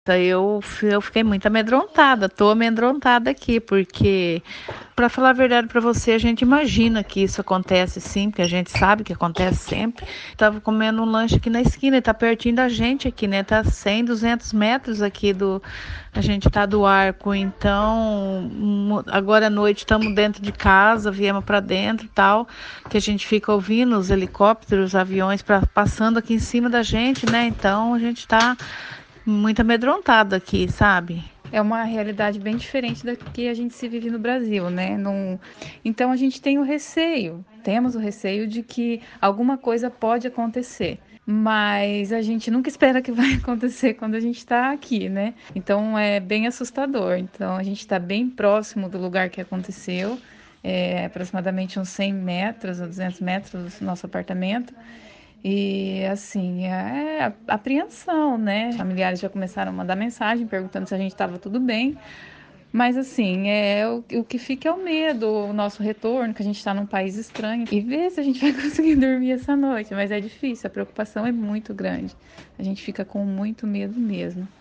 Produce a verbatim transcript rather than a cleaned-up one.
Eu, fi- eu fiquei muito amedrontada, tô amedrontada aqui, porque, para falar a verdade para você, a gente imagina que isso acontece sim, porque a gente sabe que acontece sempre. Tava comendo um lanche aqui na esquina, e tá pertinho da gente aqui, né? Tá cem, duzentos metros aqui do. A gente tá do arco, então, mu- agora à noite estamos dentro de casa, viemos para dentro e tal, que a gente fica ouvindo os helicópteros, os aviões pra, passando aqui em cima da gente, né? Então a gente tá muito amedrontado aqui, sabe? É uma realidade bem diferente da que a gente se vive no Brasil, né? Não... Então a gente tem o receio, temos o receio de que alguma coisa pode acontecer. Mas a gente nunca espera que vai acontecer quando a gente está aqui, né? Então é bem assustador. Então a gente está bem próximo do lugar que aconteceu, é, aproximadamente uns cem metros ou duzentos metros do nosso apartamento. E assim, é apreensão, né? Familiares já começaram a mandar mensagem perguntando se a gente estava tudo bem. Mas assim, é o, o que fica é o medo, o nosso retorno, que a gente está num país estranho, e ver se a gente vai conseguir dormir essa noite. Mas é difícil, a preocupação é muito grande. A gente fica com muito medo mesmo.